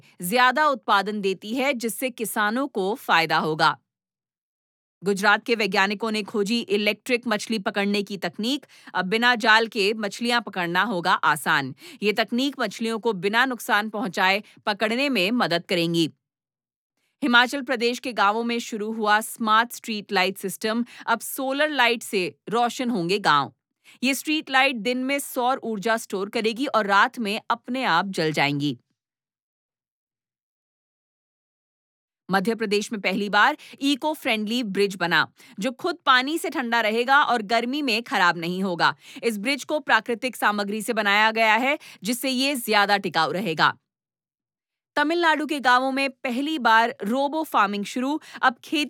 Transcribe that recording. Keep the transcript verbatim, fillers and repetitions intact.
ज्यादा उत्पादन देती है, जिससे किसानों को फायदा होगा। गुजरात के वैज्ञानिकों ने खोजी इलेक्ट्रिक मछली पकड़ने की तकनीक। अब बिना जाल के मछलियां पकड़ना होगा आसान। ये तकनीक मछलियों को बिना नुकसान पहुंचाए पकड़ने में मदद करेंगी। हिमाचल प्रदेश के गांवों में शुरू हुआ स्मार्ट स्ट्रीट लाइट सिस्टम। अब सोलर लाइट से रोशन होंगे गांव। ये स्ट्रीट लाइट दिन में सौर ऊर्जा स्टोर करेगी और रात में अपने आप जल जाएंगी। मध्य प्रदेश में पहली बार इको फ्रेंडली ब्रिज बना, जो खुद पानी से ठंडा रहेगा और गर्मी में खराब नहीं होगा। इस ब्रिज को प्राकृतिक सामग्री से बनाया गया है, जिससे ये ज्यादा टिकाऊ रहेगा। तमिलनाडु के गांवों में पहली बार रोबो फार्मिंग शुरू। अब खेती